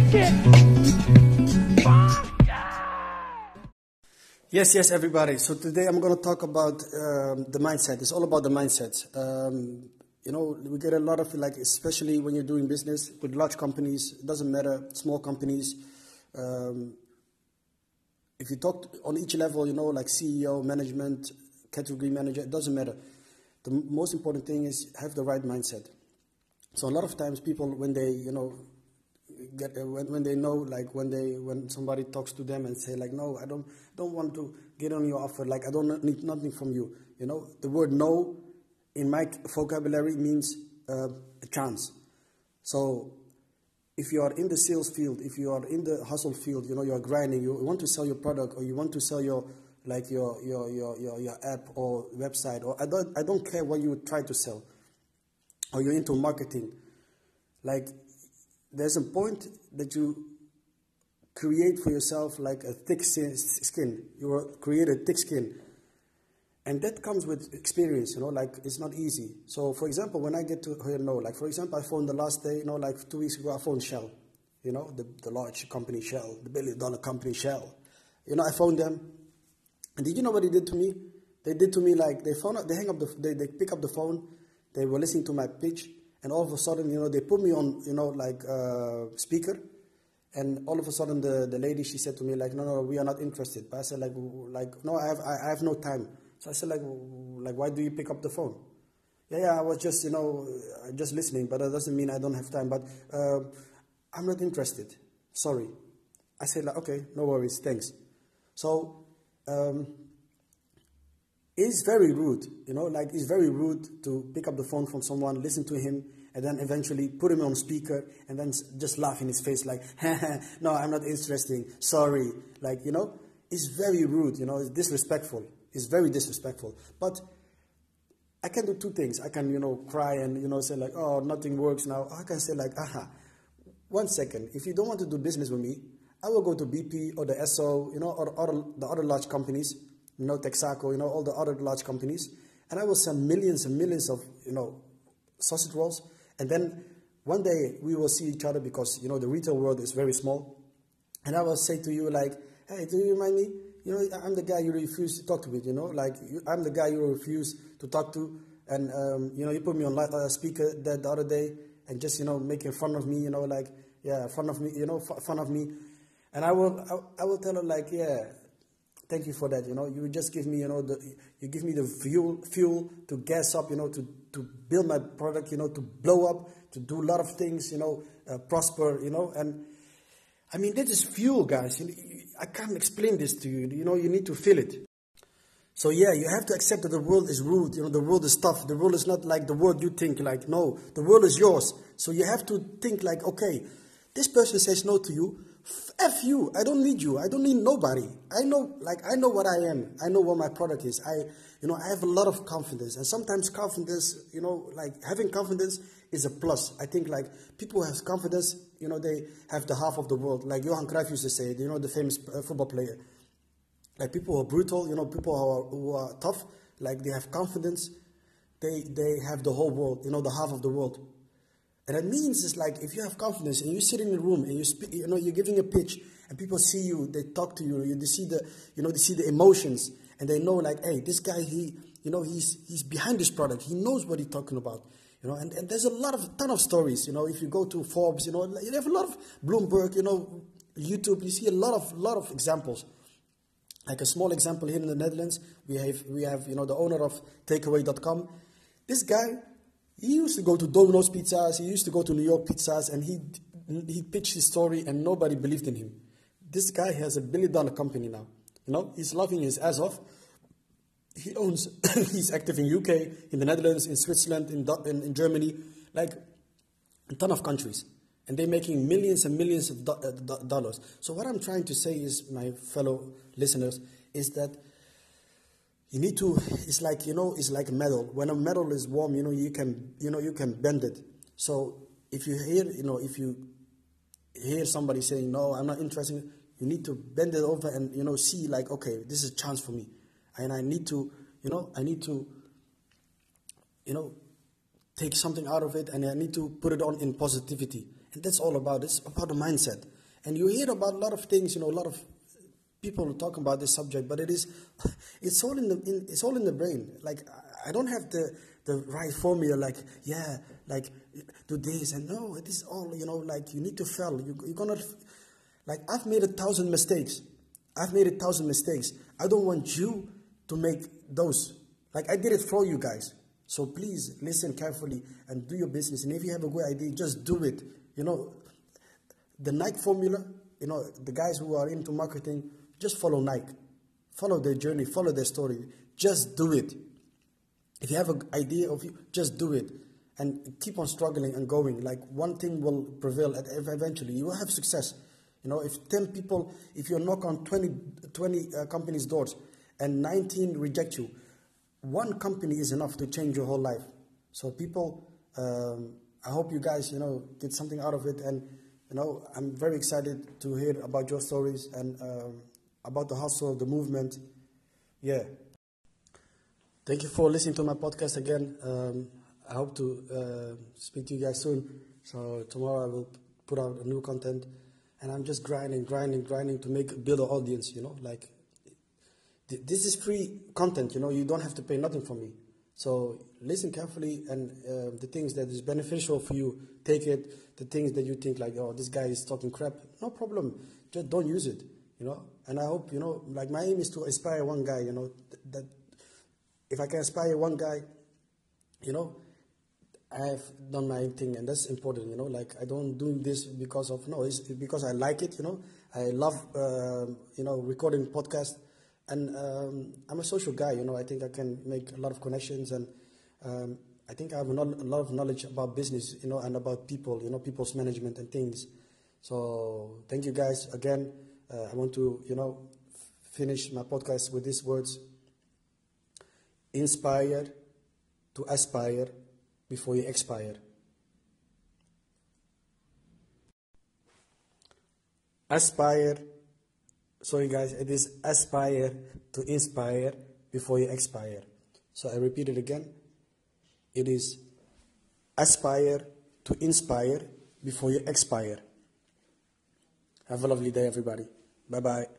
Yes, everybody. So today I'm going to talk about the mindset. It's all about the mindset. We get a lot of, like, especially when you're doing business with large companies, it doesn't matter, small companies. If you talk on each level, like CEO, management, category manager, it doesn't matter. The most important thing is have the right mindset. So a lot of times people, when they, when somebody talks to them and say like, no, I don't want to get on your offer, like I don't need nothing from you. The word no in my vocabulary means a chance. So if you are in the sales field, if you are in the hustle field, you are grinding, you want to sell your product, or you want to sell your app or website, or I don't care what you try to sell, or you're into marketing, like there's a point that you create for yourself like a thick skin. You create a thick skin. And that comes with experience, like it's not easy. So for example, when I get to hear no, like for example, I phoned the last day, like 2 weeks ago, I phoned Shell, the large company Shell, the billion-dollar company Shell. I phoned them. And did you know what they did to me? They did to me like they they pick up the phone, they were listening to my pitch, and all of a sudden, they put me on, speaker, and all of a sudden the lady, she said to me like, no, we are not interested. But I said like no, I have no time. So I said like why do you pick up the phone? Yeah, I was just just listening, but that doesn't mean I don't have time. But I'm not interested. Sorry. I said like, okay, no worries, thanks. So it's very rude, like it's very rude to pick up the phone from someone, listen to him, and then eventually put him on speaker and then just laugh in his face like, no, I'm not interested, sorry. Like, it's very rude, it's disrespectful. It's very disrespectful. But I can do two things. I can, cry and, say like, oh, nothing works now. I can say like, 1 second. If you don't want to do business with me, I will go to BP or the Esso, or the other large companies, Texaco, all the other large companies, and I will send millions and millions of, sausage rolls, and then one day we will see each other because, the retail world is very small, and I will say to you like, hey, do you remind me? I'm the guy you refuse to talk to with, I'm the guy you refuse to talk to, and, you put me on speaker the other day, and just, making fun of me, fun of me, and I will tell her like, yeah, thank you for that. You just give me, you give me the fuel to gas up, to build my product, to blow up, to do a lot of things, prosper, and I mean, that is fuel, guys. I can't explain this to you. You need to feel it. So yeah, you have to accept that the world is rude. The world is tough. The world is not like the world you think. Like, no, the world is yours. So you have to think like, okay, this person says no to you. F you. I don't need you. I don't need nobody. I know what I am. I know what my product is. I have a lot of confidence. And sometimes confidence, having confidence is a plus. I think like people who have confidence, they have the half of the world. Like Johan Cruyff used to say, the famous football player. Like people who are brutal, people who are tough, like they have confidence, they have the whole world, the half of the world. And that means it's like if you have confidence and you sit in a room and you speak, you're giving a pitch and people see you, they talk to you, they see the emotions and they know like, hey, this guy, he's behind this product. He knows what he's talking about, and there's a ton of stories, if you go to Forbes, you have a lot of Bloomberg, YouTube, you see a lot of examples. Like a small example here in the Netherlands, we have the owner of takeaway.com. This guy, he used to go to Domino's Pizzas, he used to go to New York Pizzas, and he pitched his story and nobody believed in him. This guy has $1 billion company now. He's laughing his ass off. He owns, he's active in UK, in the Netherlands, in Switzerland, in Germany, like a ton of countries. And they're making millions and millions of dollars. So what I'm trying to say is, my fellow listeners, is that you need to, it's like a metal. When a metal is warm, you can bend it. So if you hear somebody saying, no, I'm not interested, you need to bend it over and, see like, okay, this is a chance for me. And I need to, take something out of it, and I need to put it on in positivity. And that's all about, it's about the mindset. And you hear about a lot of things, a lot of people talking about this subject, but it's all it's all in the brain. Like, I don't have the right formula, like, yeah, like, do this, and no, it is all, like, you need to fail. You're gonna, like, I've made 1,000 mistakes. I don't want you to make those. Like, I did it for you guys. So please listen carefully and do your business. And if you have a good idea, just do it. The Nike formula, the guys who are into marketing, just follow Nike. Follow their journey, follow their story. Just do it. If you have an idea of you, just do it. And keep on struggling and going. Like, one thing will prevail eventually. You will have success. If 10 people, if you knock on 20 companies' doors and 19 reject you, one company is enough to change your whole life. So people, I hope you guys, get something out of it. And, I'm very excited to hear about your stories and about the hustle, the movement. Yeah. Thank you for listening to my podcast again. I hope to speak to you guys soon. So tomorrow I will put out a new content. And I'm just grinding to build an audience, Like, this is free content, You don't have to pay nothing for me. So listen carefully, and the things that is beneficial for you, take it. The things that you think like, oh, this guy is talking crap, no problem. Just don't use it, And I hope, like, my aim is to inspire one guy, that if I can inspire one guy, I have done my thing, and that's important, Like, I don't do this because of, no, it's because I like it, I love, recording podcasts, and I'm a social guy, I think I can make a lot of connections, and I think I have a lot of knowledge about business, and about people, people's management and things. So thank you guys again. I want to, finish my podcast with these words: inspire to aspire before you expire. Aspire, sorry guys, it is aspire to inspire before you expire. So I repeat it again. It is aspire to inspire before you expire. Have a lovely day, everybody. Bye-bye.